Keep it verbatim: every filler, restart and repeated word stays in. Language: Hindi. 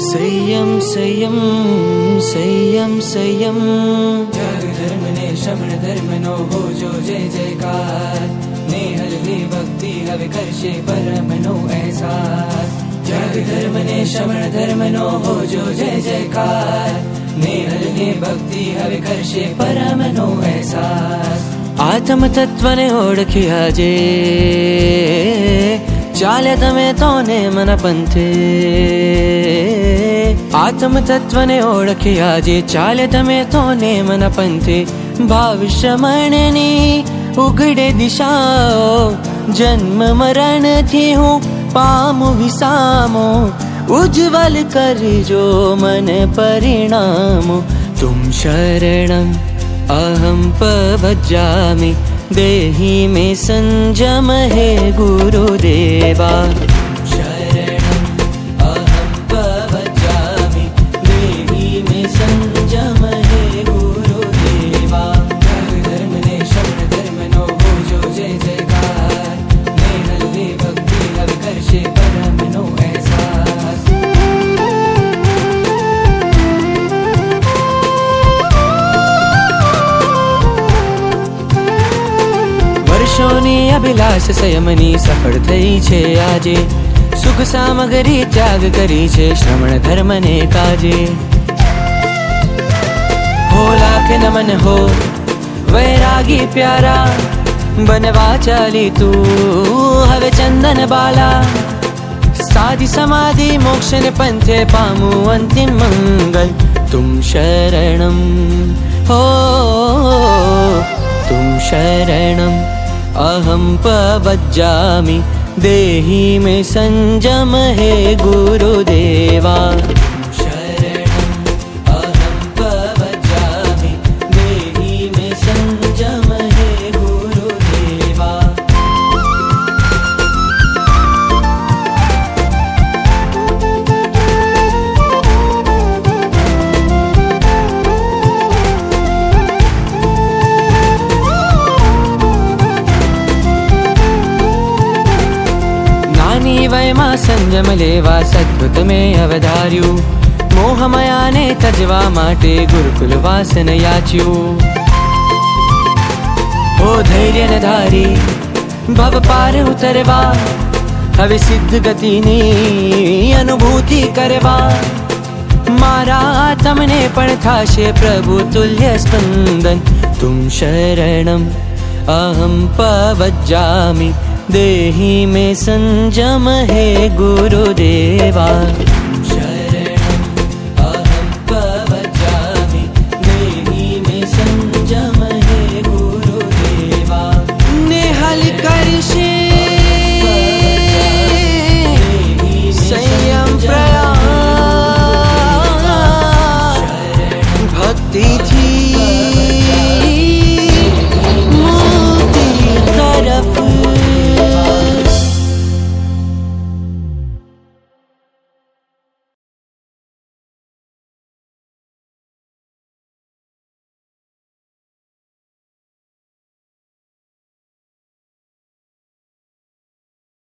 संयम संयम संयम संयम। त्याग धर्म ने श्रवण धर्म नो हो जो जय जयकार। नेहल ने भक्ति हवे करशे परम नो एहसास। त्याग धर्म ने श्रवण धर्म नो हो जो जय जयकार। नेहल ने भक्ति हवे करशे परम नो एहसास। आत्म तत्व ने ओळख्या जे चाले तमे तोने मन पंथे। आत्म तत्व ने ओळख्या जे चाले तमे तोने मन पंथे। भविष्य मरणनी उघडे दिशाओ। जन्म मरण थी हूँ पामु विसामो। उज्ज्वल करजो मन परिणामो। तुम शरणम अहम प्रव्रजामि। देहि मे संयम हे गुरुदेवा। शरणम अहम प्रव्रजामि। देहि मे संयम हे गुरुदेवा। त्याग धर्म ने श्रवण धर्म नो हो जो जय जयकार। नेहल ने भक्ति हवे करशे परम नो एहसास। वर्षोनी अभिलाष संयमनी सफળ થઈ છે આજે। સુખ સામગ્રી ત્યાગ કરી છે શ્રવણ ધર્મ ને કાજે। हो लाख नमन हो वैरागी प्यारा। बनवा चाली तू हवे चंदन बाला। साधि समाधि मोक्ष ने पंथे पामू अंतिम मंगल। तुम शरणम हो तुम शरणम अहम प्रव्रजामि। देहि मे संयम हे गुरुदेवा। शरणम अहम प्रव्रजामि। देहि मे संयम हे गुरुदेवा। वयमा संयम लेवा सद्गुत में अवधार्यु। मोहमया ने तजवा माटे गुरुकुल वासन याच्यु। हो धैर्य न धारी भव पार उतरवा। हवे सिद्ध गति नी अनुभूति करवा। मारा तमने पण थाशे प्रभु तुल्य स्पंदन। तुम शरणम अहम प्रव्रजामि। देहि मे संयम हे गुरुदेवा।